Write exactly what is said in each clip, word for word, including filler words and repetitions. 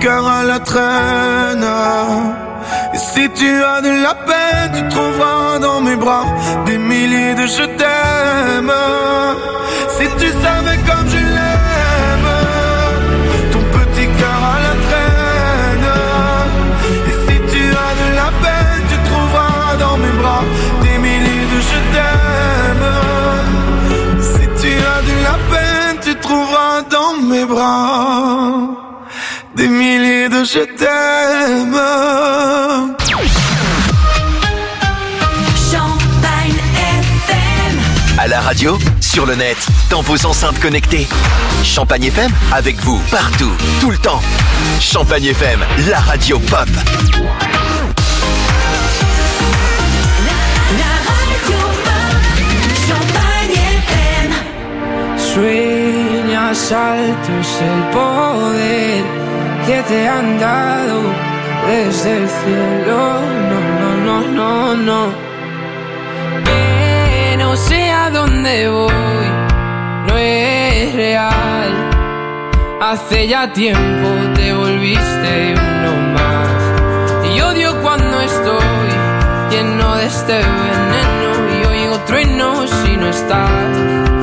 cœur à la traîne. Et si tu as de la peine, tu trouveras dans mes bras des milliers de je t'aime. Si tu savais comme je l'aime, ton petit cœur à la traîne. Et si tu as de la peine, tu trouveras dans mes bras des milliers de je t'aime. Si tu as de la peine, tu trouveras dans mes bras des milliers de je t'aime. Champagne F M. À la radio, sur le net, dans vos enceintes connectées. Champagne F M, avec vous, partout, tout le temps. Champagne F M, la radio pop. La radio pop. Champagne F M. Sueñas alto es el poder que te han dado desde el cielo. No, no, no, no, no. Que no sé a dónde voy, no es real. Hace ya tiempo te volviste uno más. Y odio cuando estoy lleno de este veneno y oigo truenos si no estás.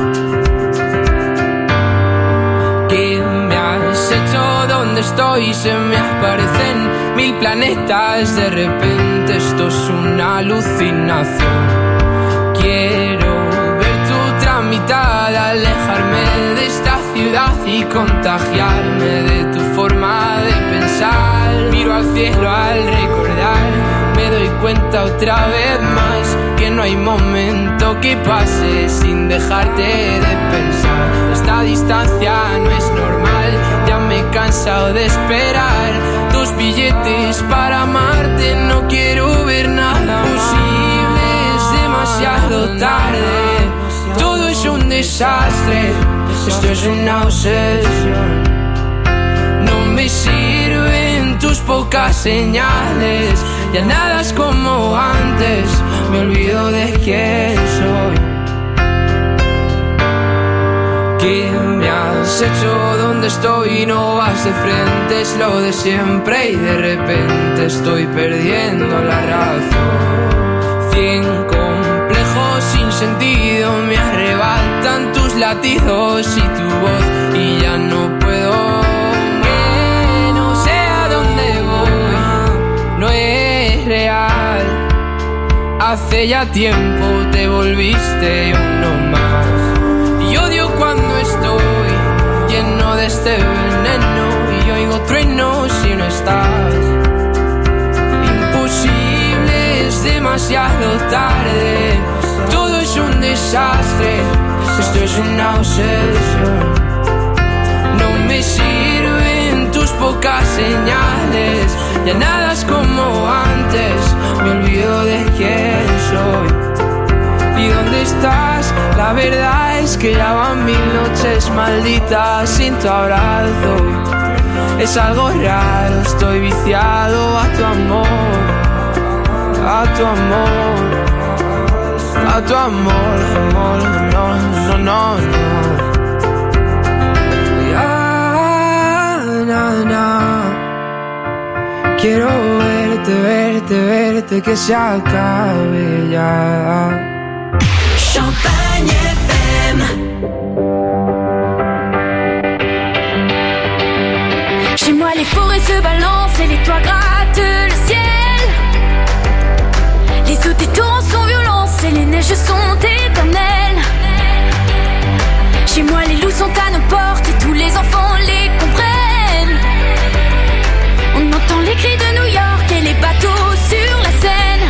¿Qué me has hecho? ¿Dónde estoy? Se me aparecen mil planetas. De repente esto es una alucinación. Quiero ver tu otra mitad, alejarme de esta ciudad y contagiarme de tu forma de pensar. Miro al cielo al recordar, me doy cuenta otra vez más que no hay momento que pase sin dejarte de pensar. Esta distancia no es normal, ya me he cansado de esperar tus billetes para amarte. No quiero ver nada posible, es demasiado tarde. Todo es un desastre, esto es una obsesión. No me sirven tus pocas señales, ya nada es como antes, me olvido de quién soy. ¿Qué me has hecho? ¿Dónde estoy? No vas de frente, es lo de siempre y de repente estoy perdiendo la razón. Cien complejos sin sentido me arrebatan tus latidos y tu voz y ya no puedo. Que no sé a dónde voy, no es real. Hace ya tiempo te volviste uno más. Y odio cuando estoy lleno de este veneno y oigo truenos si no estás. Imposible, es demasiado tarde. Todo es un desastre, esto es una obsesión. No me sirven tus pocas señales, ya nada es como antes, me olvido de quién soy. ¿Y dónde estás? La verdad es que ya van mil noches malditas sin tu abrazo. Es algo raro, estoy viciado a tu amor, a tu amor, a tu amor, amor, no, no, no, no. Ya, na, na. Quiero verte, verte, verte, que se acabe ya. Champagne F M. Chez moi les forêts se balancent et les toits grattent le ciel. Les eaux des torrents sont violentes et les neiges sont éternelles. Chez moi les loups sont à nos portes et tous les enfants les comprennent. On entend les cris de New York et les bateaux sur la Seine.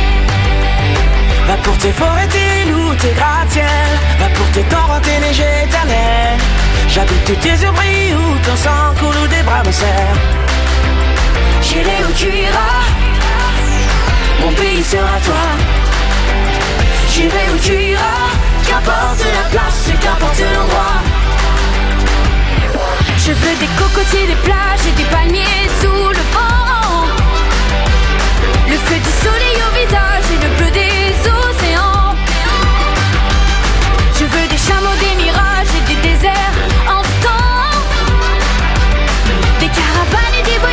Va pour tes forêts, tes loups, tes gratte-ciel. Va pour tes torrents, tes neiges éternelles. J'habite tes yeux brillent où ton sang coule ou des bras me serrent. J'irai où tu iras, mon pays sera toi. j'irai où tu iras, qu'importe la place, qu'importe l'endroit. Je veux des cocotiers, des plages et des palmiers sous le vent. Le feu du soleil au visage et le bleu des océans. Je veux des chameaux, des mirages et des déserts en temps. Des caravanes et des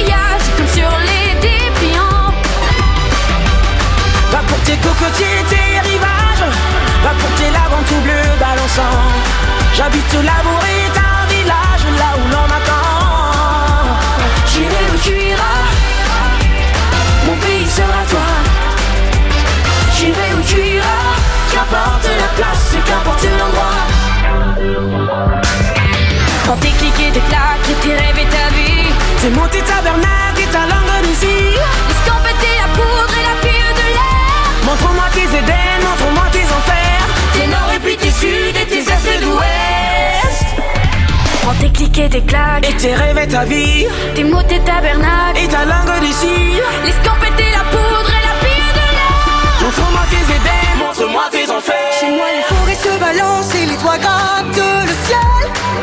tout labourer un village là où l'on m'attend. J'irai où tu iras, mon pays sera toi. J'irai où tu iras, qu'importe la place, qu'importe l'endroit. Quand tes clics et tes claques et tes rêves et ta vie, c'est monter tabernacle et ta langue d'ici. Escampette la poudre et la fille de l'air. Montre-moi tes Éden, montre-moi tes enfers. Tes nord et puis tes sud et tes est et d'ouest. Quand tes clics et tes claques et tes rêves et ta vie, tes mots, tes tabernacles et ta langue d'ici. L'escampette la poudre et la fille de l'air. Montre-moi tes Éden, montre-moi tes enfers. Chez moi les forêts se balancent et les toits grattent le ciel.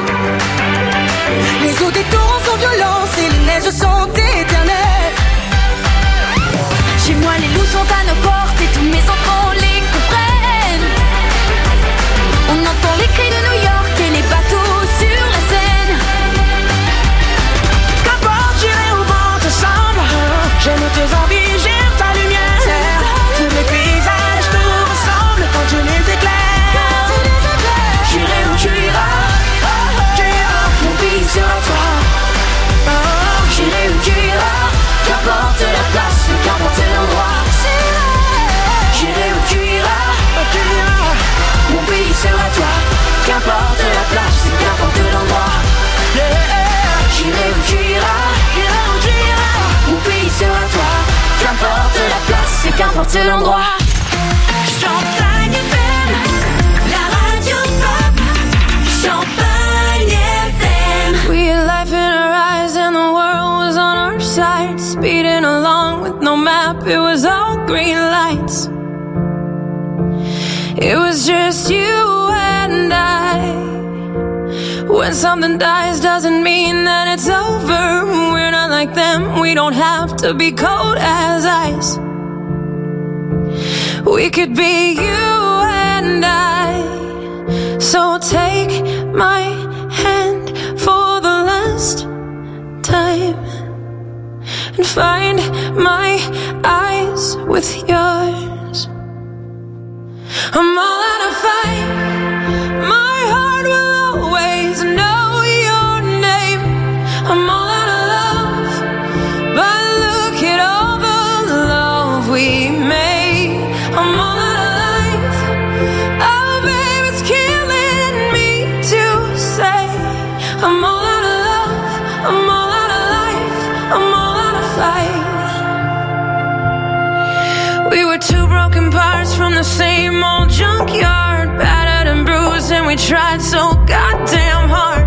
Les eaux des torrents sont violentes et les neiges sont éternelles. Chez moi les loups sont à nos portes et tous mes enfants les comprennent. On entend les cris de New York et les bateaux sur la Seine. Qu'importe, j'irai au vent ensemble. J'aime tes envies, j'aime ta lumière. Tous les paysages te ressemblent quand je les éclaire. J'irai où tu iras, mon pays sera toi. J'irai où tu iras, qu'importe la place, qu'importe l'endroit. J'irai où tu iras, mon pays sera toi. Qu'importe la place, qu'importe l'endroit. J'irai où tu iras, mon pays sera toi. Qu'importe la place, qu'importe l'endroit. Champagne F M, la radio pop. Champagne F M. We had life in our eyes and the world was on our side. Speeding along with no map, it was all green lights. It was just you and I. When something dies doesn't mean that it's over. We're not like them, we don't have to be cold as ice. We could be you and I. So take my hand for the last time and find my eyes with yours. I'm all out of fight. My heart will always know your name. I'm all out of love, but look at all the love we made. I'm all out of life. Oh, babe, it's killing me to say. I'm all out of love. I'm all out of life. I'm all out of fight. We were two broken parts from the same old junkyard, battered and bruised, and we tried so goddamn hard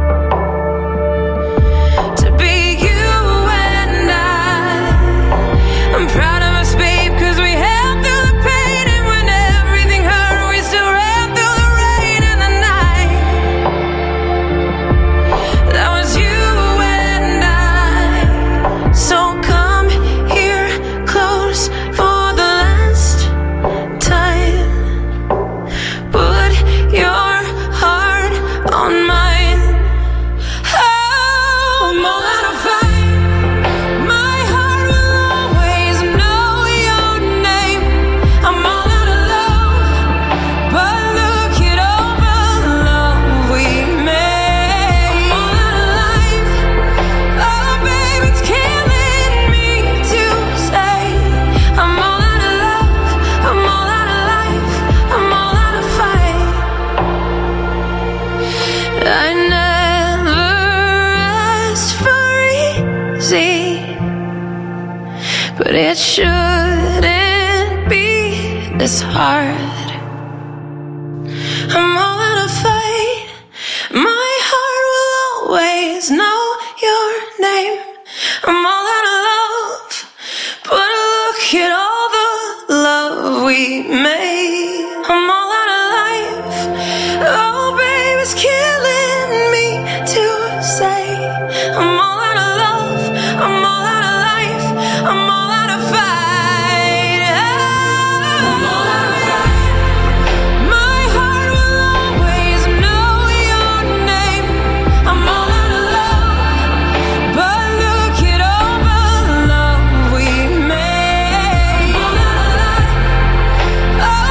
to be you and I. I'm proud of us, babe, cause we held through the pain, and when everything hurt, we still ran through the rain and the night. That was you and I. So come here close for the last time. Put your heart on mine. Oh, I'm all out of fight. My heart will always know your name. I'm all out of love, but look at all the love we made. I'm all out of life. Oh, babe, it's killing me to say. I'm all out of love. I'm all out of life. I'm all out of fight. I never asked for easy, but it shouldn't be this hard. I'm all out of fight. My heart will always know your name. I'm all out of love, but look at all the love we made. I'm all out of life. Oh, babe, it's killing me to say. I'm all out of love. I'm all out of life. I'm all out of fight. I'm all out of fight. My heart will always know your name. I'm all out of love, but look at all the love we made. I'm all out of life. Oh,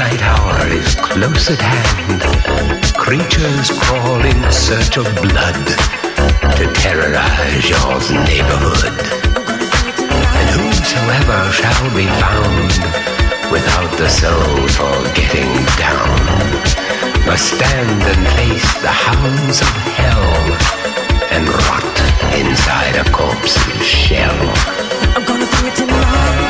night hour is close at hand. Creatures crawl in search of blood to terrorize your neighborhood. And whosoever shall be found without the soul for getting down must stand and face the hounds of hell and rot inside a corpse's shell. I'm gonna do it tonight.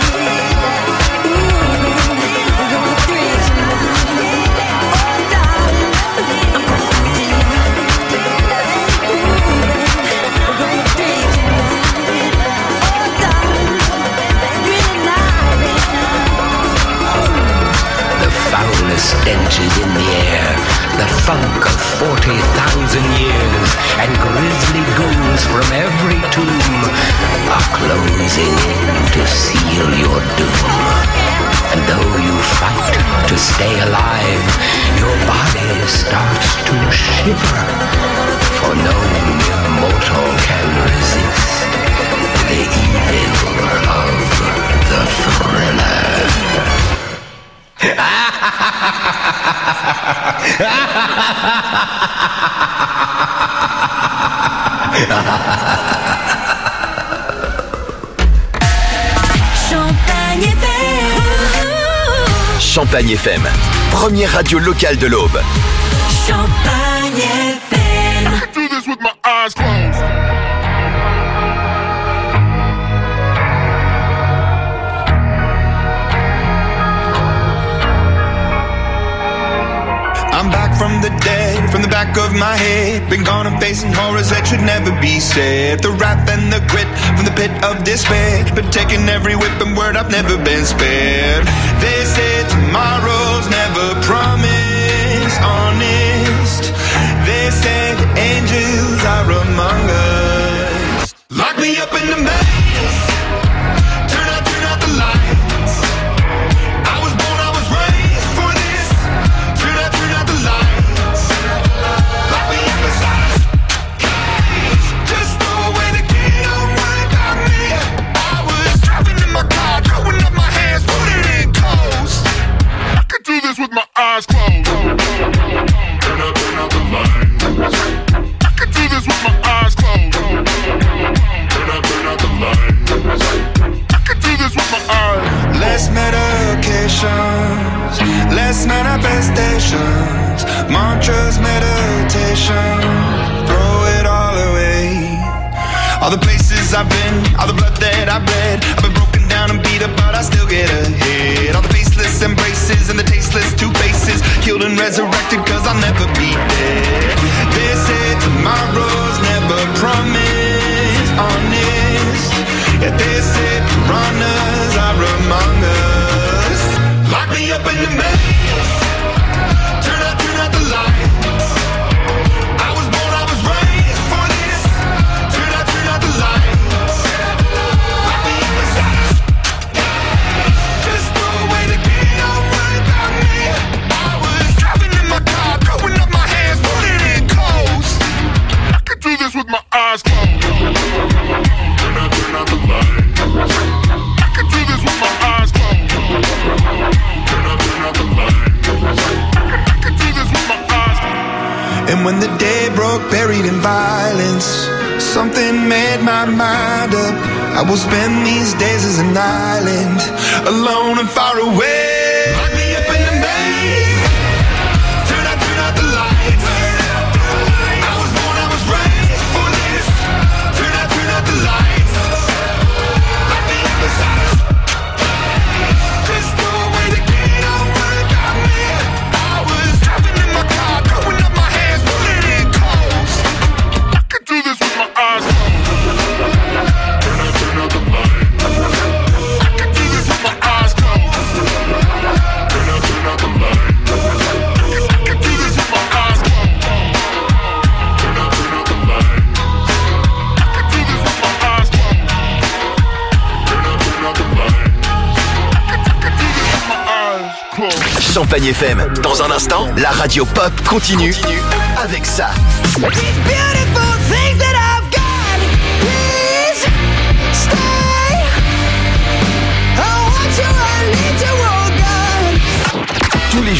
Stench is in the air, the funk of forty thousand years, and grisly ghouls from every tomb are closing in to seal your doom. And though you fight to stay alive, your body starts to shiver, for no mere mortal can resist the evil of the thriller. Champagne F M. Champagne F M, première radio locale de l'Aube. Champagne F M. I do this with my eyes closed. I'm back from the dead, from the back of my head. Been gone and facing horrors that should never be said. The wrath and the grit from the pit of despair. Been taking every whip and word, I've never been spared. They say tomorrow's never promised, honest. They say the angels are among us. Lock me up in the maze. Turn out, turn out the lights. I was born, I was raised for this. Turn out, turn out the lights. Lock me up inside a cage. Just throw away the key, don't worry about me. I was driving in my car, throwing up my hands, putting it in coast. I could do this with my eyes closed. Turn out, turn out the lights. I could do this with my eyes closed. Turn out, turn out the lights. I could do this with my eyes. Less medications, less manifestations, mantras, meditation, throw it all away. All the places I've been, all the blood that I've bled, I've been broken down and beat up, but I still get ahead. All the faceless embraces and the tasteless two faces, killed and resurrected cause I'll never be dead. They say tomorrow's never promised, honest. Yeah, they say piranhas are among us. Lock me up in the maze. Turn out, turn out the lights. I was born, I was raised for this. Turn out, turn out the lights. Lock me up inside a cage. Just throw away the key, don't worry about me. I was driving in my car, throwing up my hands, putting it in coast. I could do this with my eyes closed. Turn out, turn out the lights. I could do this with my eyes closed. Turn out, turn out the lights. I could do this with my eyes closed. And when the day broke, buried in violence, something made my mind up. I will spend these days as an island, alone and far away. Lock me up in the maze. Turn out, turn out the lights. I was born, I was raised for this. Turn out, turn out the lights. Lock me up inside a cage. Just throw away the key, don't worry about me. I was driving in my car, throwing up my hands, putting it in coast. I could do this with my eyes closed. Turn out, turn out the lights. I could do this with my eyes closed. Turn out, turn out the lights. I could do this with my eyes closed. Turn out, turn out the lights. I could do this with my eyes closed. Turn out, turn out the lights. I could, I could do this with my eyes closed. Champagne F M, dans un instant, la radio pop continue avec ça. These beautiful things that I've got, please stay. I want you, I need you, oh God. Tous les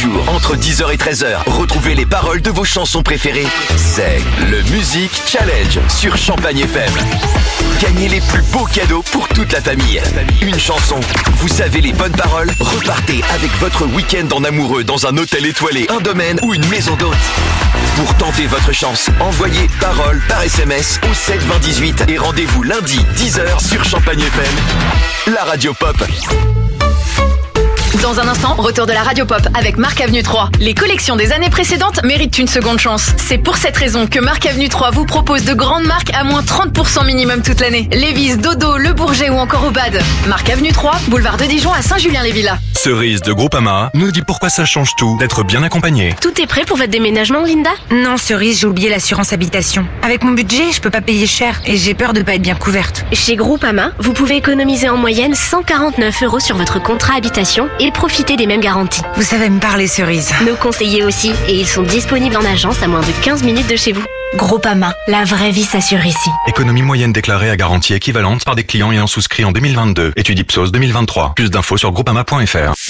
entre dix heures et treize heures, retrouvez les paroles de vos chansons préférées. C'est le Music Challenge sur Champagne F M. Gagnez les plus beaux cadeaux pour toute la famille. Une chanson, vous savez les bonnes paroles, repartez avec votre week-end en amoureux dans un hôtel étoilé, un domaine ou une maison d'hôte. Pour tenter votre chance, envoyez parole par S M S au sept vingt dix-huit et rendez-vous lundi dix heures sur Champagne F M, la radio pop. Dans un instant, retour de la radio pop avec Marc Avenue trois. Les collections des années précédentes méritent une seconde chance. C'est pour cette raison que Marc Avenue trois vous propose de grandes marques à moins trente pour cent minimum toute l'année. Lévi's, Dodo, Le Bourget ou encore Obad. Marc Avenue trois, boulevard de Dijon à Saint-Julien-les-Villas. Cerise de Groupama nous dit pourquoi ça change tout d'être bien accompagné. Tout est prêt pour votre déménagement, Linda ? Non, Cerise, j'ai oublié l'assurance habitation. Avec mon budget, je peux pas payer cher et j'ai peur de pas être bien couverte. Chez Groupama, vous pouvez économiser en moyenne cent quarante-neuf euros sur votre contrat habitation et profiter des mêmes garanties. Vous savez me parler, Cerise. Nos conseillers aussi, et ils sont disponibles en agence à moins de quinze minutes de chez vous. Groupama, la vraie vie s'assure ici. Économie moyenne déclarée à garantie équivalente par des clients ayant souscrit en deux mille vingt-deux. Étude Ipsos deux mille vingt-trois. Plus d'infos sur groupama point f r.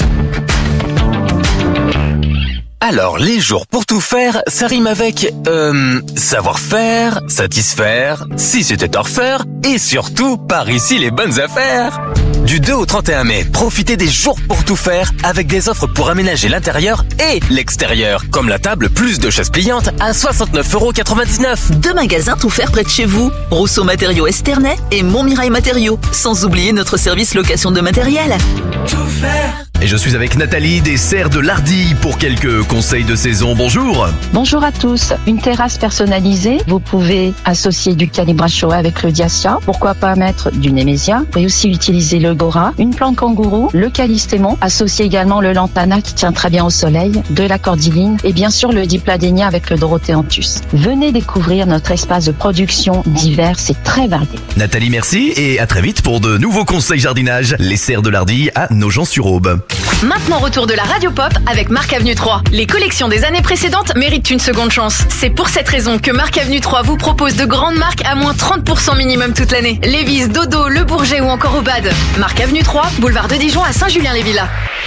Alors, les jours pour tout faire, ça rime avec euh, savoir-faire, satisfaire, si c'était à refaire, et surtout, par ici les bonnes affaires. Du deux au trente et un mai, profitez des jours pour tout faire avec des offres pour aménager l'intérieur et l'extérieur, comme la table plus de chaises pliantes à soixante-neuf euros quatre-vingt-dix-neuf. Deux magasins tout faire près de chez vous, Rousseau Matériaux Esternay et Montmirail Matériaux, sans oublier notre service location de matériel. Tout faire. Et je suis avec Nathalie des Serres de l'Ardille pour quelques conseils de saison. Bonjour. Bonjour à tous. Une terrasse personnalisée, vous pouvez associer du calibracho avec le Diacia. Pourquoi pas mettre du Nemesia. Vous pouvez aussi utiliser le Gora, une plante kangourou, le Callistémon, associer également le Lantana qui tient très bien au soleil, de la cordyline et bien sûr le Dipladénia avec le Dorotheenthus. Venez découvrir notre espace de production divers, c'est très varié. Nathalie, merci et à très vite pour de nouveaux conseils jardinage. Les Serres de l'Ardille à Nogent-sur-Aube. Maintenant, retour de la radio pop avec Marc Avenue trois. Les collections des années précédentes méritent une seconde chance. C'est pour cette raison que Marc Avenue trois vous propose de grandes marques à moins trente pour cent minimum toute l'année. Lévi's, Dodo, Le Bourget ou encore Obad. Marc Avenue trois, boulevard de Dijon à Saint-Julien-les-Villas.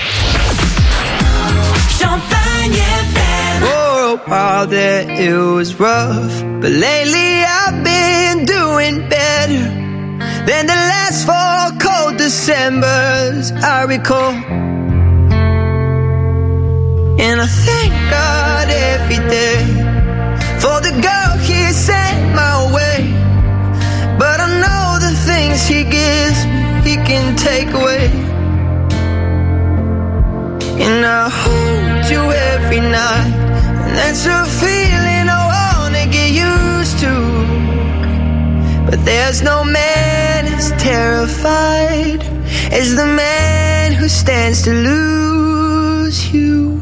Champagne F M. For a while there it was rough, but lately I've been doing better than the last four cold Decembers I recall. And I thank God every day for the girl He sent my way. But I know the things He gives me, He can take away. And I hold you every night, and that's a feeling I wanna get used to. But there's no man as terrified as the man who stands to lose you.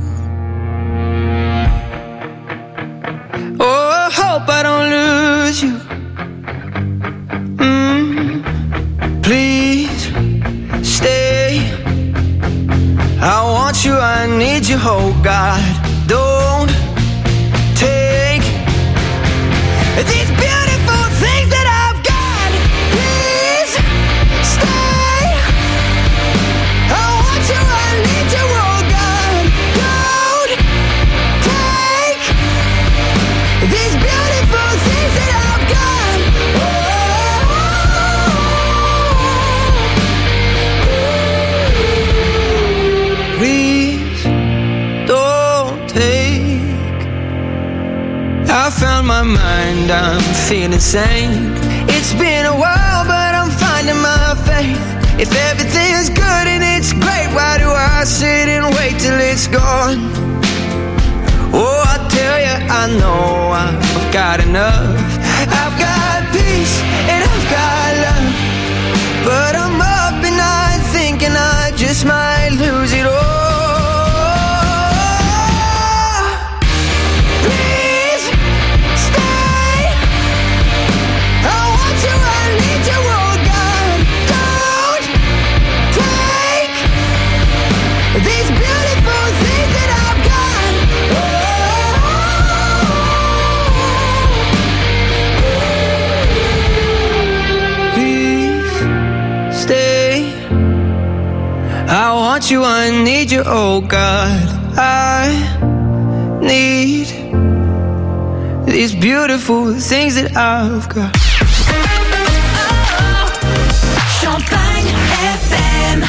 Oh, I hope I don't lose you. Mm, please stay. I want you, I need you, oh God. Don't take these beautiful things that I've got. Please stay. I want you, I need you, oh God. Don't take these beautiful things that I've got. Oh, please don't take. I found my mind, I'm feeling sane. It's been a while, but I'm finding my faith. If everything's good and it's great, why do I sit and wait till it's gone? Oh, I tell you, I know I've got enough. I've got peace and I've got love, but I'm up at night thinking I just might lose it all. Please stay. I want you, I need you, oh God. Don't take these beautiful things that I've got. Please stay. I want you, I need you, oh God. I need these beautiful things that I've got. Champagne F M.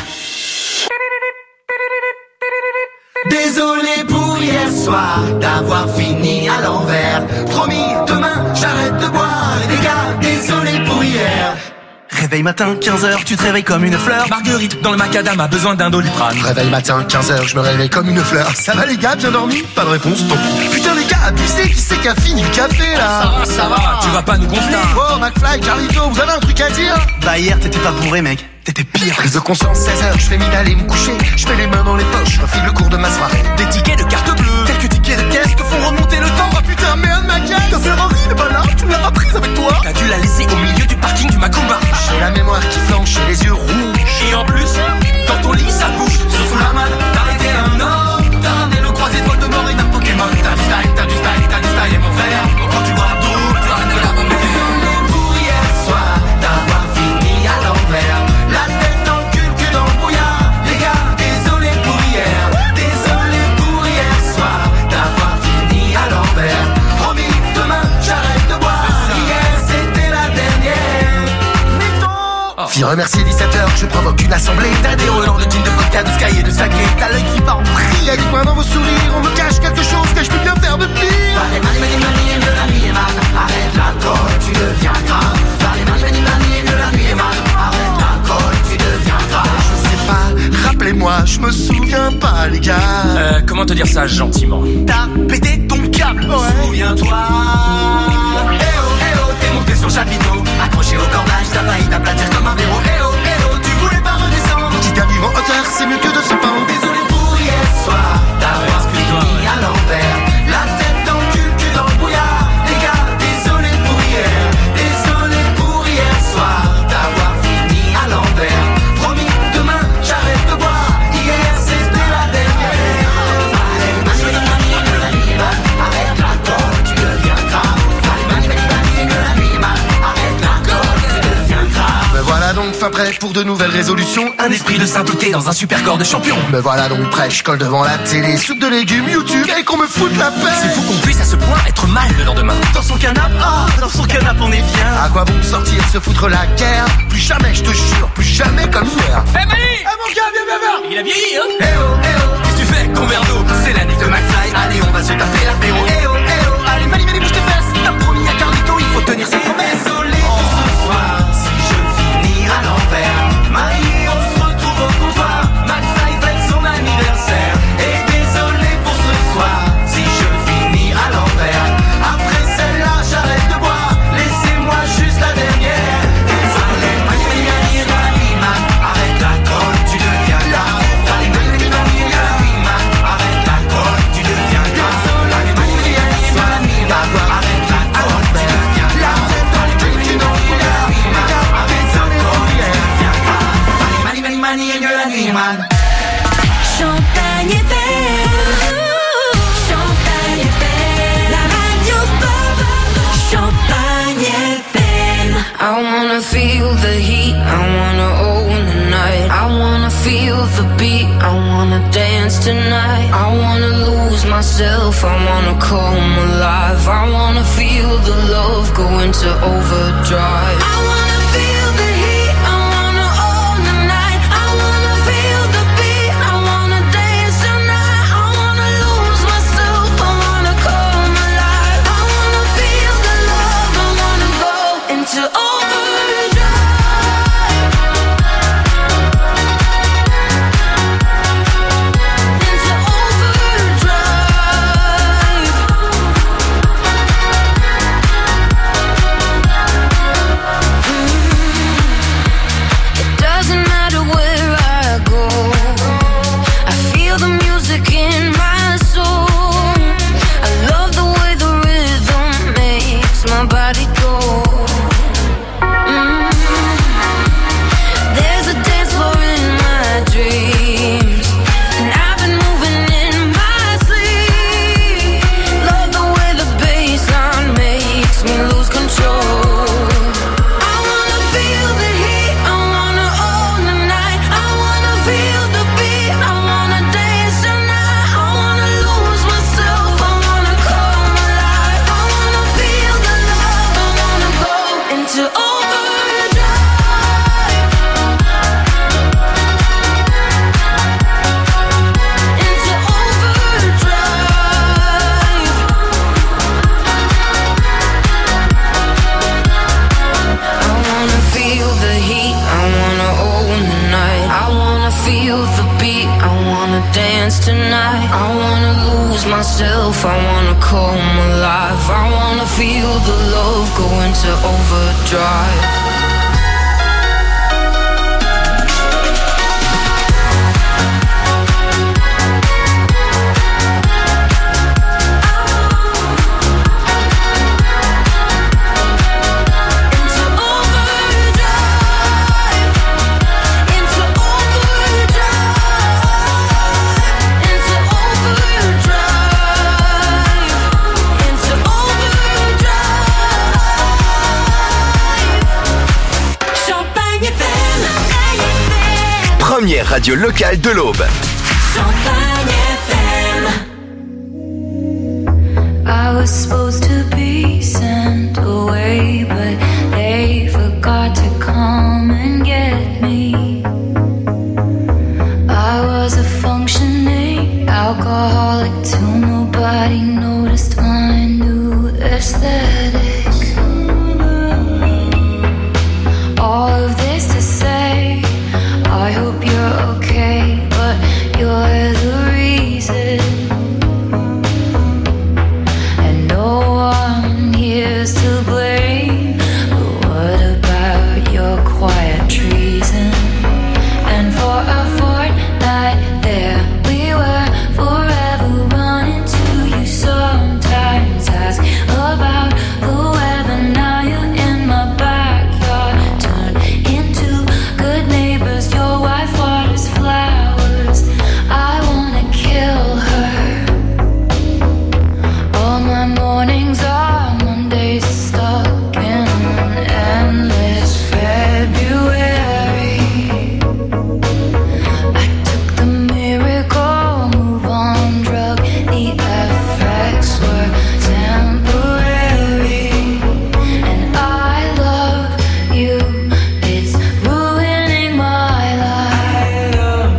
Désolé pour hier soir d'avoir fini à l'envers. Promis, demain j'arrête de boire. Les gars, désolé pour hier. Réveil matin, quinze heures, tu te réveilles comme une fleur. Marguerite, dans le macadam, a besoin d'un Doliprane. Réveil matin, quinze heures, je me réveille comme une fleur. Ça va les gars, bien dormi? Pas de réponse, tant pis. Putain les gars, abusez, qui c'est qui a fini le café là? Ça va, ça va, tu vas pas nous gonfler. Oh, McFly, Carlito, vous avez un truc à dire? Bah hier, t'étais pas bourré mec, t'étais pire. Prise de conscience, seize heures, je fais mine d'aller me coucher. Je mets les mains dans les poches, je refile le cours de ma soirée. Des tickets de carte bleue, quelques tickets de caisse te font remonter le temps. Oh putain, merde ma caisse. Ta Ferrari n'est pas là, tu me l'as pas prise avec toi. T'as dû la laisser au milieu du parking du Macumba. J'ai la mémoire qui flanche et les yeux rouges. Et en plus, dans ton lit ça bouge. Sous la malle, t'as arrêté un homme. T'as ramené le croisé de Voldemort et d'un Pokémon. T'as du style, t'as du style, t'as du style et mon frère. Quand tu vois tout, tu arrêtes de la bombe. Désolé pour hier soir d'avoir fini à l'envers. La tête dans le cul, cul dans le brouillard. Les gars, désolé pour hier. Désolé pour hier soir d'avoir fini à l'envers. Promis, demain j'arrête de boire. Hier c'était la dernière. Oh. Fille remercier dix-sept heures, je provoque une assemblée. T'as des relents de jeans, de vodka, de sky et de saké. T'as l'œil qui part en vrille, y'a des coins dans vos sourires. On me cache quelque chose que je peux bien faire de pire. Allez, mani, mani, mani, et mieux la nuit est mal. Arrête l'alcool, tu deviens grave. Allez, mani, mani, mani, et mieux la nuit est mal. Arrête l'alcool, tu deviens grave. Je sais pas, rappelez-moi, je me souviens pas les gars. Euh, comment te dire ça gentiment? T'as pété ton câble, ouais. Souviens-toi. Eh oh, eh oh, t'es monté sur chapiteau. Accroché au cordage, t'as failli t'aplatir comme un verrou. Eh oh, eh oh, tu voulais pas redescendre. Quitte à vivre en hauteur, c'est mieux que de se pendre. Désolé pour hier soir d'avoir fini à l'envers. La tête dans le cul, cul dans le brouillard. Les gars, désolé pour hier. Désolé pour hier soir d'avoir fini à l'envers. Promis, demain j'arrête de boire. Hier c'était la dernière. Allez, mani, mani, mani, et que la nuit est mal. Arrête l'alcool, tu deviens grave. Allez, mani, mani, mani, et que la nuit est mal. Arrête l'alcool, tu deviens grave. Me voilà donc fin prêt pour de nouvelles résolutions. Un esprit de sainteté dans un super corps de champion. Me voilà donc prêt, je colle devant la télé. Soupe de légumes, YouTube, et qu'on me foute la paix. C'est fou qu'on puisse à ce point être mal le lendemain. Dans son canapé, ah, dans son canapé on est bien. À quoi bon sortir, se foutre la guerre? Plus jamais, je te jure, plus jamais comme hier. Eh hey, Mani! Eh hey, mon gars, viens, viens, viens. Il a vieilli, hein? Eh oh, eh oh, qu'est-ce que tu fais avec ton verre d'eau? C'est l'année de McFly, allez on va se taper l'apéro. Eh oh, eh oh, allez Mani, Mani, bouge tes fesses. T'as promis à Carlito, il faut tenir ses promesses. Désolé pour ce soir, si je finis à l'envers. Mani, on se retrouve au comptoir. McFly fête son anniversaire. Et désolé pour ce soir, si je finis à l'envers. Après celle-là, j'arrête de boire. Laissez-moi juste la dernière. Désolé, Mani, Mani, Mani, et de la vie, man. Arrête l'alcool, tu deviens grave. Allez, Mani, Mani, Mani, et de la vie, man. Arrête l'alcool, tu deviens grave. Allez, Mani, Mani, Mani, et de la vie, man. Arrête l'alcool, tu deviens grave. Allez, Mani, Mani, Mani, et de la vie, man. Arrête l'alcool, tu deviens grave. Allez, Mani, Mani, Mani, et de la vie, man. Champagne F M. Champagne F M. La radio pop. Champagne F M. I wanna feel the heat, I wanna own the night. I wanna feel the beat, I wanna dance tonight. I wanna lose myself, I wanna come alive. I wanna feel the love go into overdrive. I wanna feel the heat, I wanna own the night. I wanna feel the beat, I wanna dance tonight. I wanna lose myself, I wanna come alive. I wanna feel the love, I wanna go into overdrive. dance tonight. I wanna lose myself, I wanna come alive. I wanna feel the love go into overdrive. Première radio locale de l'Aube. I was supposed to be sent away, but they forgot to come and get me. I was a functioning alcoholic till nobody noticed my new aesthetic. All of this to say, I hope you're okay, but you're the reason. And no one here's to blame. But what about your quiet treason? And for a fortnight there we were, forever running to you. Sometimes ask about the weather. Now you're in my backyard, turned into good neighbors. Your wife waters flowers. I wanna kill her. All my mornings are Mondays stuck in an endless February. I took the miracle move on drug. The effects were temporary. And I love you. It's ruining my life.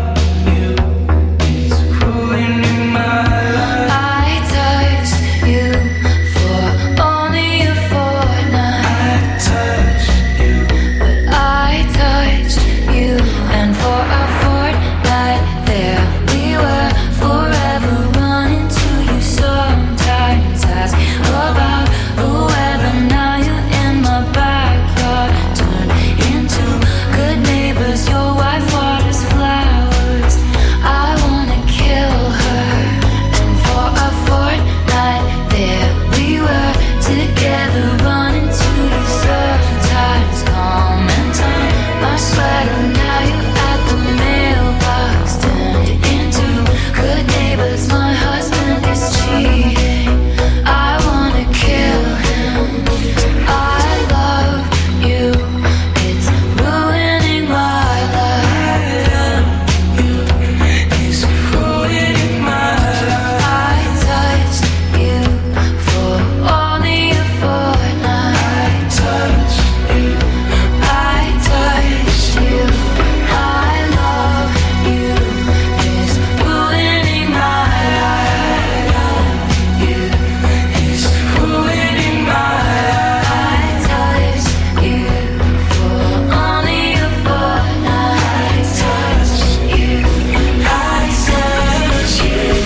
I touched you for only a fortnight. But I touched you, and for a fortnight there we were, forever running to you. Sometimes ask about the weather. Now you're in my backyard, turned into good neighbors. Your wife waters flowers. I wanna kill her. And for a fortnight there we were, together running to you. Sometimes come and turn my sweater. Now you're at the mailbox, turned into good neighbors. My husband is cheating. I wanna kill him. I love you. It's ruining my life. It's ruining my life. I touched you for only a fortnight. I touched you. I touched you. I love you. It's ruining my life. You. It's ruining my life. I touched you for only a fortnight. I touched you. I touched you.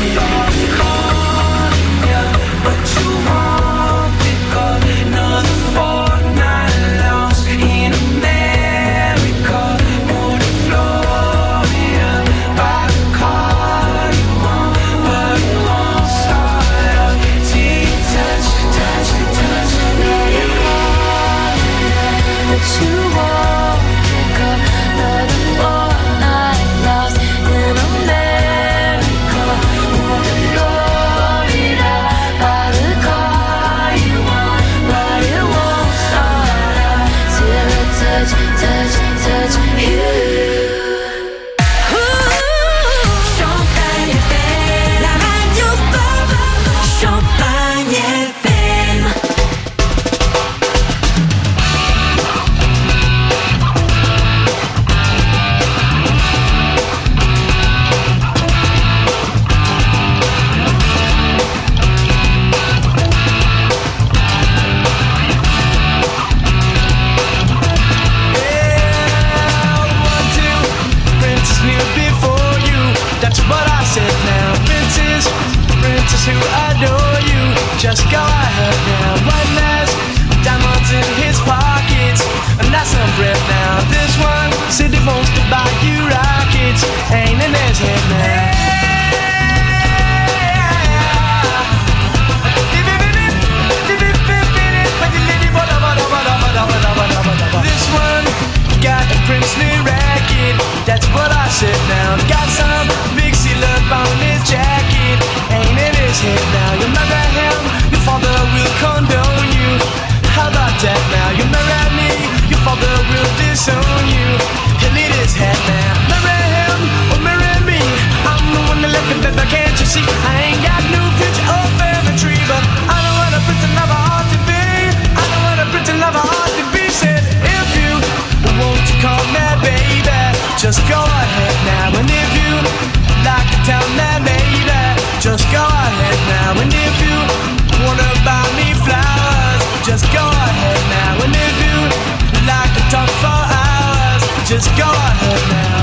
But you won't pick up another fortnight lost in America. Go to Florida, buy the car you want, but it won't start up till you touch, touch, touch me. But you won't pick up another fortnight lost in America. Go to Florida, buy the car you want, but it won't start up till I touch, touch, touch you. Champagne F M, la radio pop. Champagne F M. One, two, That's what I said now. Got some big seal up on his jacket, ain't in his head now. You marry him, your father will condone you. How about that now? You marry me, your father will disown you. He'll need his head now. Marry him or marry me, I'm the one that left it, but can't you see? I ain't got no future or family tree, but I know what a pretty lover ought to be. I know what a pretty lover ought to be. Said if you want to call me baby, just go ahead now. And if you like to tell me baby, just go ahead now. And if you wanna buy me flowers, just go ahead now. And if you like to talk for hours, just go ahead now.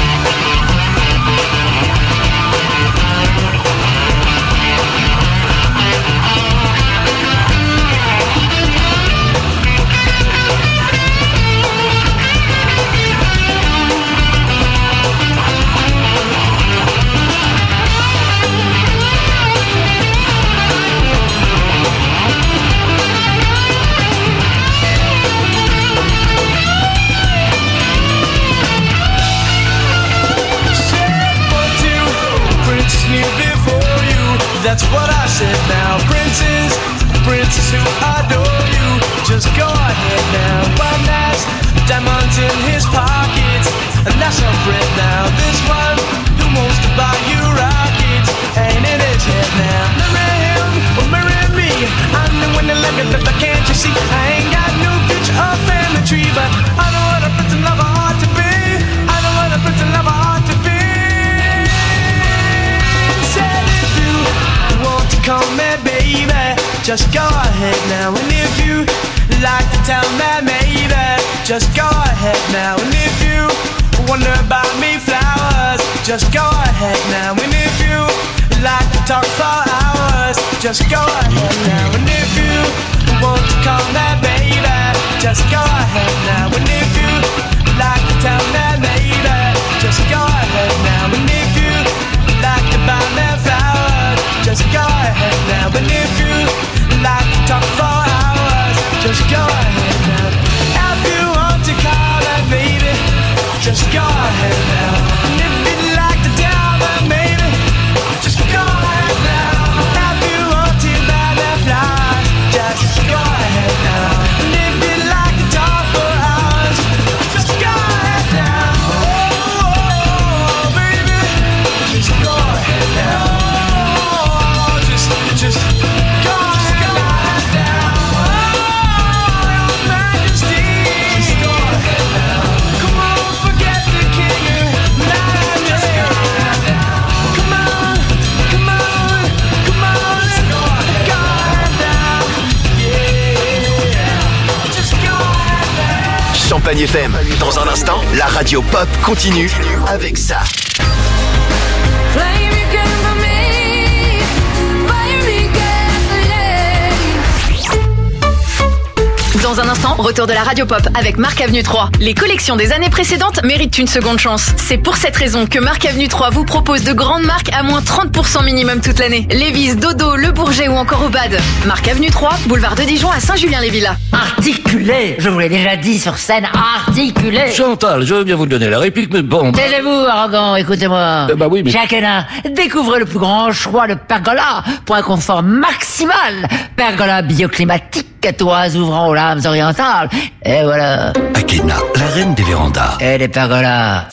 That's what I said now. Princes, princes who adore you, just go ahead now. One has diamonds in his pockets, and that's a friend now. This one who wants to buy you rockets, ain't in his head now. Marry him or marry me, I'm the one that left it, but can't you see? I ain't got no future or family tree, but I know what a pretty lover ought to be. I know what a pretty lover ought to be. Said if you want to call me baby, just go ahead now. And if you like to tell me maybe, just go ahead now. And if you wonder about me flowers, just go ahead now. And if you like to talk for hours, just go ahead now. And if you want to call me baby, just go ahead now. And if you like to tell me maybe, just go ahead now. And if you like to buy me flowers, just go ahead now. And if you like to talk for hours, just go ahead now. If you want to call that baby, just go ahead now. And if you'd like to tell that maybe, just go ahead now. If you want to buy that flowers, just go ahead now. And if you'd like to talk for hours, just go ahead now. Oh, oh, oh baby, just go ahead now. Just go ahead now. Oh, your majesty. Just go ahead now. Come on, forget the king and majesty. Come on, come on, come on. Just go ahead now. Yeah. Just go ahead now. Champagne F M. Dans un instant, la radio pop continue avec ça. Dans un instant, retour de la Radio Pop avec Marc Avenue trois. Les collections des années précédentes méritent une seconde chance. C'est pour cette raison que Marc Avenue trois vous propose de grandes marques à moins trente pour cent minimum toute l'année. Lévis, Dodo, Le Bourget ou encore Obad. Marc Avenue trois, boulevard de Dijon à Saint-Julien-les-Villas. Articulé, je vous l'ai déjà dit sur scène, articulé. Chantal, je veux bien vous donner la réplique, mais bon... Taisez-vous, arrogant, écoutez-moi. Euh, bah oui, mais... Chacun découvrez le plus grand choix de pergola pour un confort maximal. Pergola bioclimatique, toits ouvrant aux lames orientales. Et voilà. Akena, la reine des vérandas. Et des pergolas.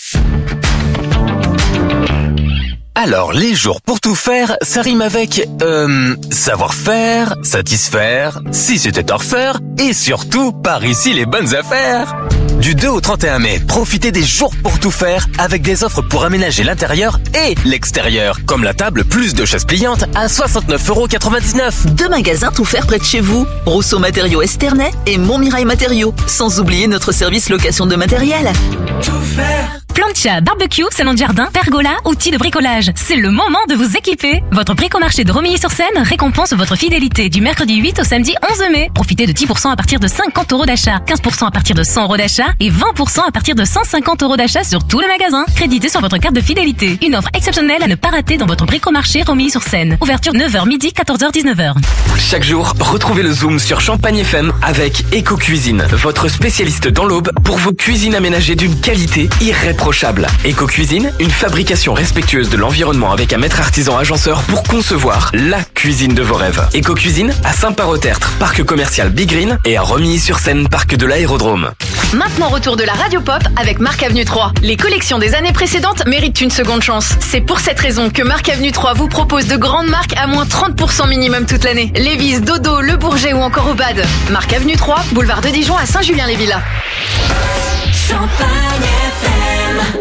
Alors, les jours pour tout faire, ça rime avec euh, savoir-faire, satisfaire, si c'était à refaire, et surtout, par ici les bonnes affaires. Du deux au trente et un mai, profitez des jours pour tout faire avec des offres pour aménager l'intérieur et l'extérieur, comme la table plus de chaises pliantes à soixante-neuf euros quatre-vingt-dix-neuf. Deux magasins tout faire près de chez vous, Rousseau Matériaux Esternay et Montmirail Matériaux, sans oublier notre service location de matériel. Tout faire. Plancha, barbecue, salon de jardin, pergola, outils de bricolage. C'est le moment de vous équiper. Votre bricomarché de Romilly-sur-Seine récompense votre fidélité du mercredi huit au samedi onze mai. Profitez de dix pour cent à partir de cinquante euros d'achat, quinze pour cent à partir de cent euros d'achat et vingt pour cent à partir de cent cinquante euros d'achat sur tout le magasin. Crédité sur votre carte de fidélité. Une offre exceptionnelle à ne pas rater dans votre bricomarché Romilly-sur-Seine. Ouverture neuf heures midi, quatorze heures dix-neuf heures. Chaque jour, retrouvez le Zoom sur Champagne F M avec Eco Cuisine, votre spécialiste dans l'Aube pour vos cuisines aménagées d'une qualité irréprochable. irréprochable. Éco-cuisine, une fabrication respectueuse de l'environnement avec un maître artisan agenceur pour concevoir la cuisine de vos rêves. Éco-cuisine à Saint-Parot-Tertre, parc commercial Big Green, et à Romilly-sur-Seine, parc de l'Aérodrome. Maintenant, retour de la Radio Pop avec Marc Avenue trois. Les collections des années précédentes méritent une seconde chance. C'est pour cette raison que Marc Avenue trois vous propose de grandes marques à moins trente pour cent minimum toute l'année. Lévis, Dodo, Le Bourget ou encore Obad. Marc Avenue trois, boulevard de Dijon à Saint-Julien-les-Villas. Champagne F M.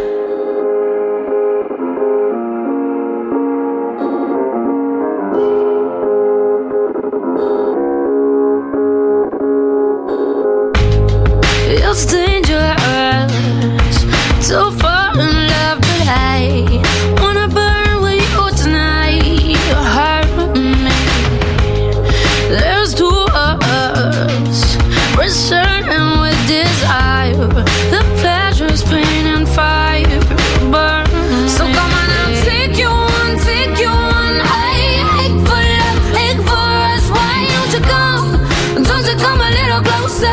It's dangerous to fall in love, but I wanna burn with you tonight. You hurt me. There's two of us, returning with desire. The pleasure's pain and fire burn. So come on and take you one, take you one. I ache for love, ache for us. Why don't you come? Don't you come a little closer?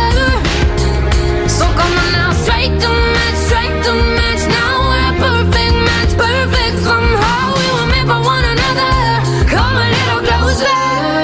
So come on now, strike the match, strike the match. Now we're a perfect match, perfect somehow. We were made for one another. Come a little closer.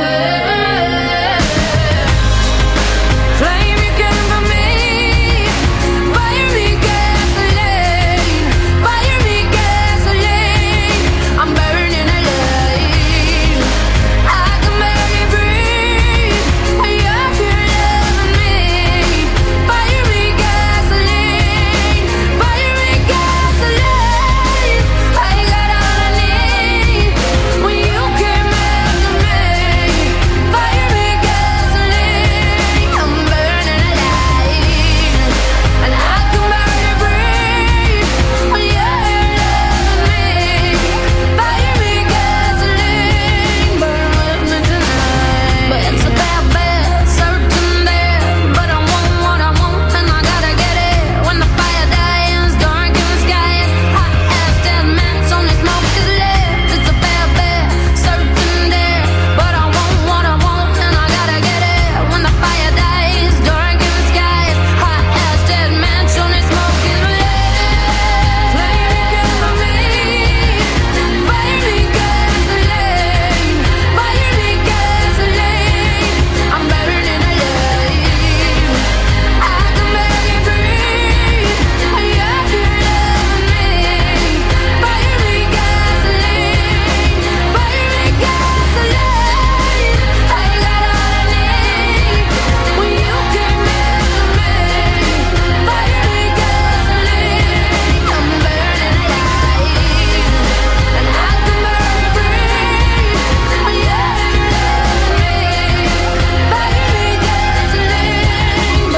Flame you came for me. Fire me gasoline. Fire me gasoline. I'm burning alive. I can barely breathe. You're here loving me. Fire me gasoline. Fire me gasoline. I got all I need when you came after me. Fire me gasoline. I'm burning alive, and I can barely breathe when you're here loving me. Fire me gasoline. Burn with me tonight. But it's a bad, bad, certain death. But I want what I want, and I gotta get it. When the fire dies, dark in the sky is hot as dead man's only smoke is left. It's a bad, bad, certain death. But I want what I want, and I gotta get it. When the fire dies, dark in the sky is hot as dead man's only smoke is left. Flame me cover me. Fire me gasoline. Fire me gasoline. I'm burning alive. I can barely breathe. You're here loving me. Fire me gasoline. Fire me gasoline. I got all I need when you came after me. Fire me gasoline. I'm burning alive, and I can barely breathe. You're here loving me. Fire me gasoline.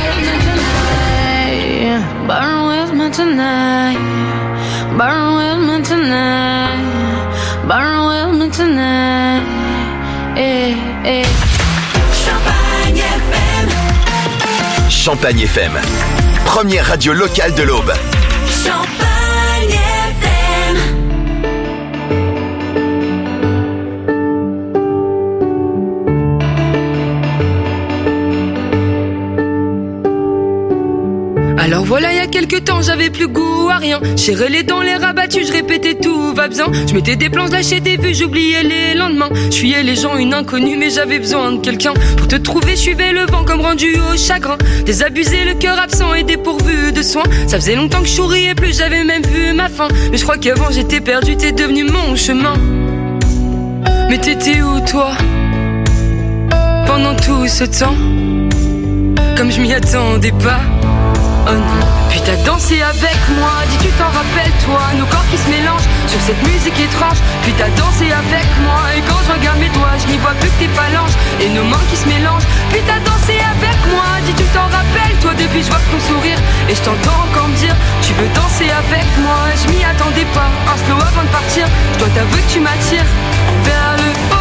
Burn with me tonight. Burn with me tonight. Burn with me tonight. Burn with me tonight. Eh, eh. Champagne F M. Champagne F M, première radio locale de l'Aube. Champagne F M. Alors voilà, il y a quelques temps, j'avais plus goût à rien. J'ai relé dans les rabattus, je répétais tout va bien. Je mettais des planches, lâchais des vues, j'oubliais les lendemains. Je fuyais les gens, une inconnue, mais j'avais besoin de quelqu'un. Pour te trouver, je suivais le vent comme rendu au chagrin. Désabusé, le cœur absent et dépourvu de soins. Ça faisait longtemps que je souriais plus, j'avais même vu ma fin. Mais je crois qu'avant j'étais perdu, t'es devenu mon chemin. Mais t'étais où toi pendant tout ce temps? Comme je m'y attendais pas. Oh non. Puis t'as dansé avec moi, dis tu t'en rappelles toi. Nos corps qui se mélangent sur cette musique étrange. Puis t'as dansé avec moi, et quand je regarde mes doigts, je n'y vois plus que tes phalanges et nos mains qui se mélangent. Puis t'as dansé avec moi, dis tu t'en rappelles toi. Depuis je vois ton sourire et je t'entends encore me dire tu veux danser avec moi. Je m'y attendais pas, un slow avant de partir. Je dois t'avouer que tu m'attires vers le haut.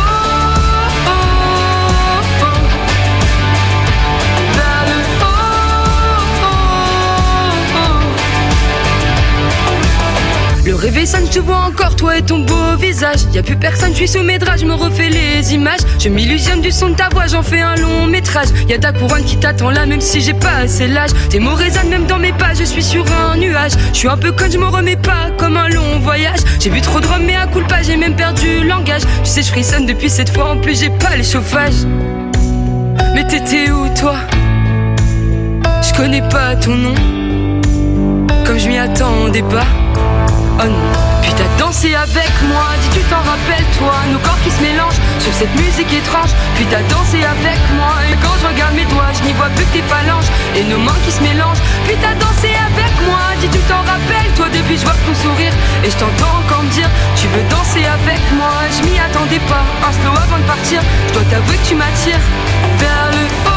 Le réveil sonne, je te vois encore, toi et ton beau visage. Y'a plus personne, je suis sous mes draps, je me refais les images. Je m'illusionne du son de ta voix, j'en fais un long métrage. Y'a ta couronne qui t'attend là, même si j'ai pas assez l'âge. Tes mots résonnent même dans mes pas, je suis sur un nuage. chauffage. Je suis un peu conne, je me remets pas comme un long voyage. J'ai bu trop de rhum mais à coup pas, j'ai même perdu le langage. Tu sais je frissonne depuis cette fois, en plus j'ai pas les chauffages. Mais t'étais où toi? Je connais pas ton nom, comme je m'y attendais pas. Oh non. Puis t'as dansé avec moi, dis tu t'en rappelles toi. Nos corps qui se mélangent sur cette musique étrange. Puis t'as dansé avec moi, et quand je regarde mes doigts, je n'y vois plus que tes phalanges et nos mains qui se mélangent. Puis t'as dansé avec moi, dis tu t'en rappelles toi. Depuis je vois ton sourire et je t'entends encore me dire tu veux danser avec moi. Je m'y attendais pas, un slow avant de partir. Je dois t'avouer que tu m'attires vers le haut.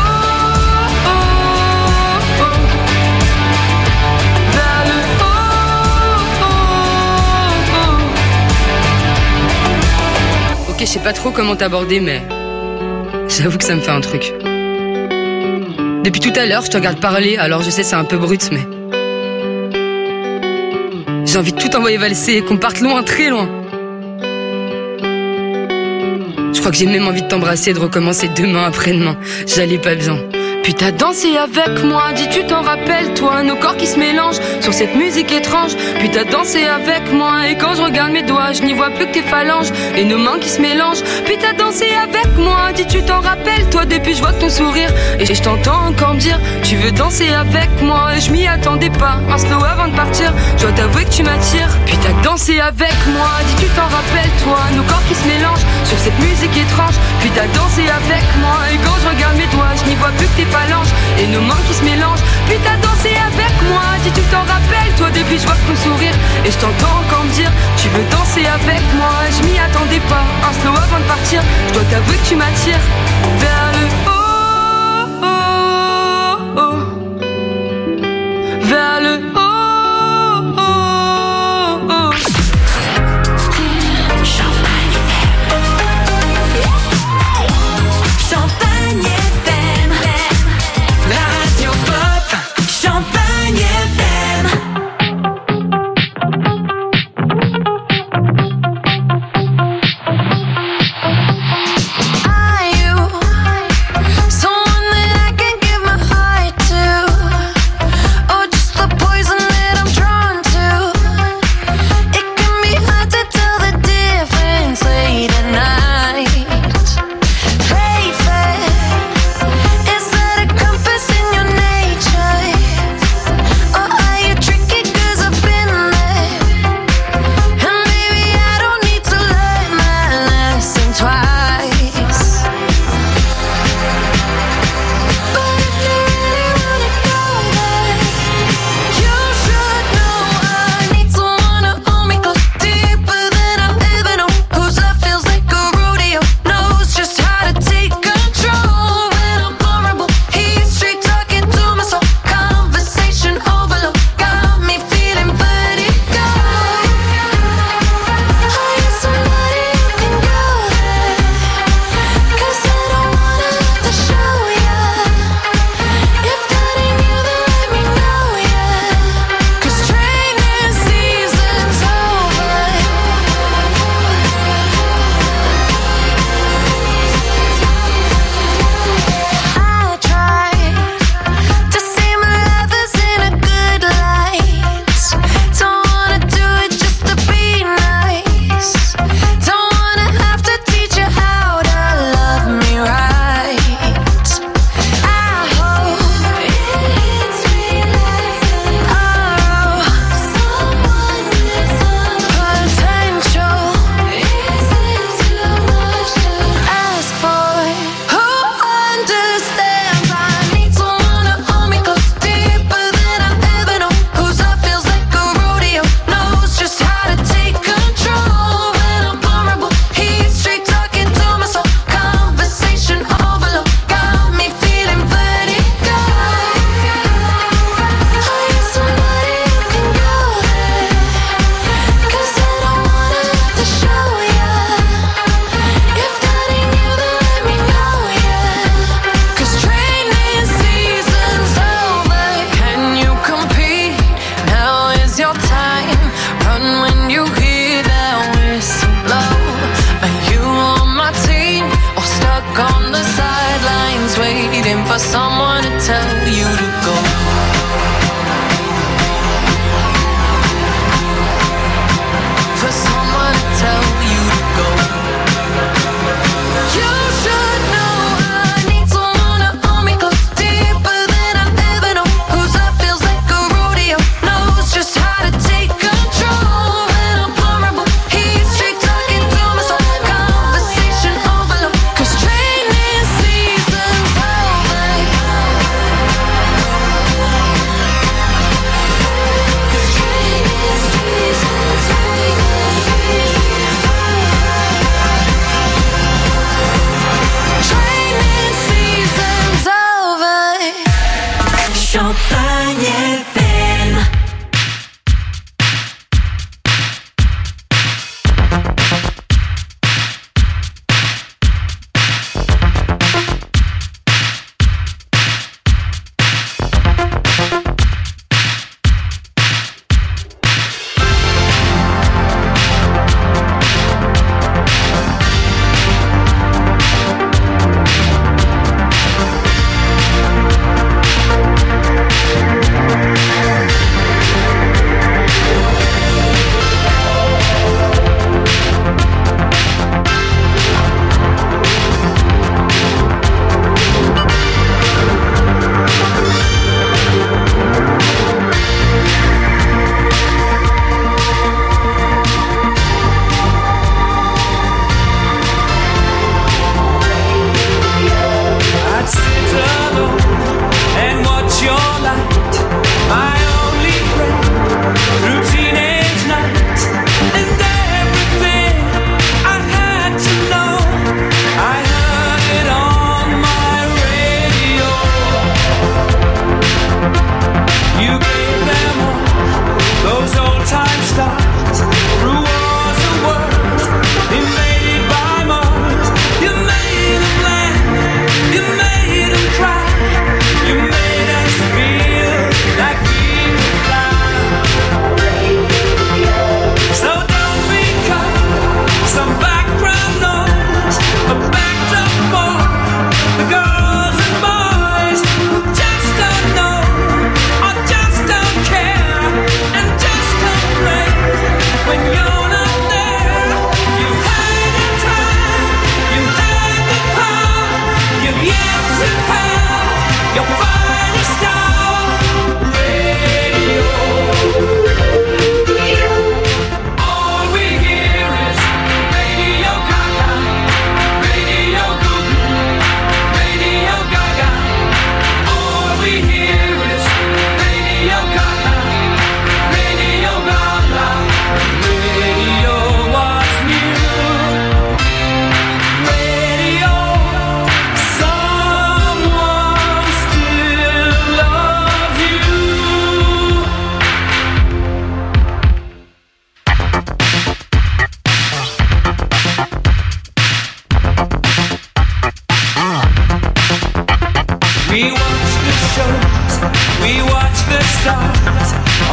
Ok, je sais pas trop comment t'aborder, mais j'avoue que ça me fait un truc. Depuis tout à l'heure, je te regarde parler, alors je sais c'est un peu brut, mais j'ai envie de tout envoyer valser et qu'on parte loin, très loin. Je crois que j'ai même envie de t'embrasser et de recommencer demain après-demain. J'allais pas bien. Puis t'as dansé avec moi, dis tu t'en rappelles toi. Nos corps qui se mélangent sur cette musique étrange. Puis t'as dansé avec moi, et quand je regarde mes doigts, je n'y vois plus que tes phalanges et nos mains qui se mélangent. Puis t'as dansé avec moi, dis tu t'en rappelles toi. Depuis je vois ton sourire et je t'entends encore me dire tu veux danser avec moi. Et je m'y attendais pas, un slow avant de partir. Je dois t'avouer que tu m'attires. Puis t'as dansé avec moi, dis tu t'en rappelles toi. Nos corps qui se mélangent sur cette musique étrange. Puis t'as dansé avec moi, et quand je regarde mes doigts, je n'y vois plus que tes et nos mains qui se mélangent. Puis t'as dansé avec moi, dis tu t'en rappelles toi. Depuis je vois ton sourire et je t'entends encore me dire tu veux danser avec moi. Je m'y attendais pas, un slow avant de partir. Je dois t'avouer que tu m'attires vers le haut, oh, oh. Vers le haut, oh, oh. Champagne Champagne F M. La radio pop, Champagne F M. Are you someone that I can give my heart to, or just the poison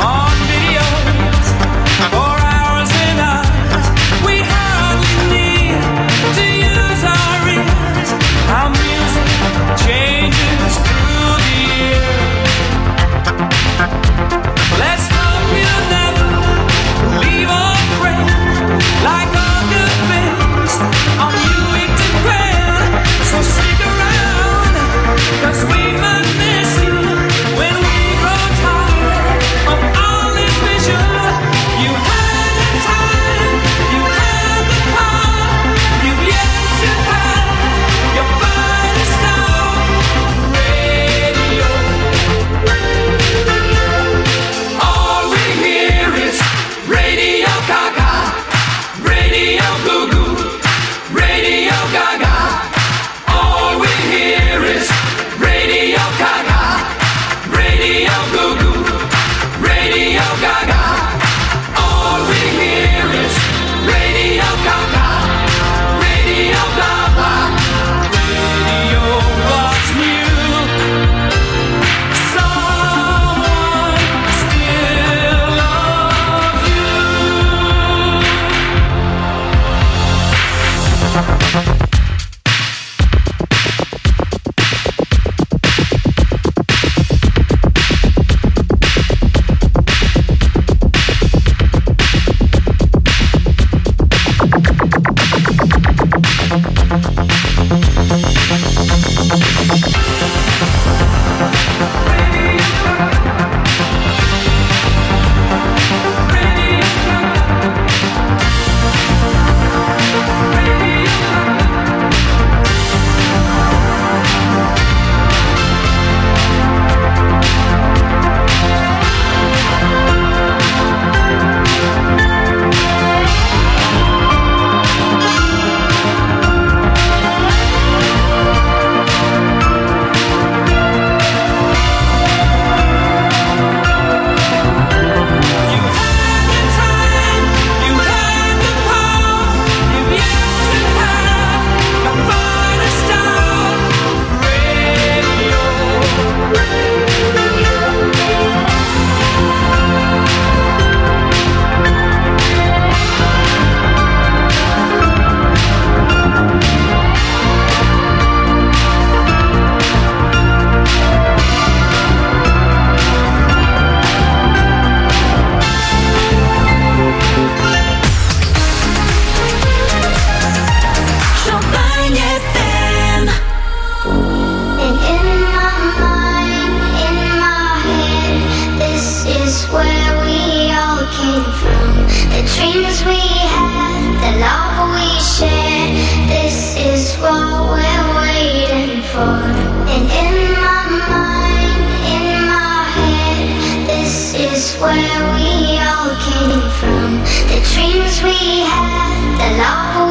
on videos for hours and hours. We hardly need to use our ears. Our music changes through the year. Let's hope you'll never leave our friend. Like all good things, on you we depend. So stick around, 'cause we might miss you when we grow tired of all this vision. You had the time, you had the power, you've yet to have your finest hour. Radio, all we hear is Radio Gaga, Radio Goo Goo, Radio Gaga. All we hear is Radio Gaga, Radio Goo Goo, Radio Gaga. All we hear is Radio Gaga, Radio Gaga. Radio loves you. Someone still loves you. Champagne F M. And in my mind, in my head, this is where we all came from. The dreams we had, the love we shared, this is what we're waiting for. And in my mind, in my head, this is where we all came from. The dreams we had, the love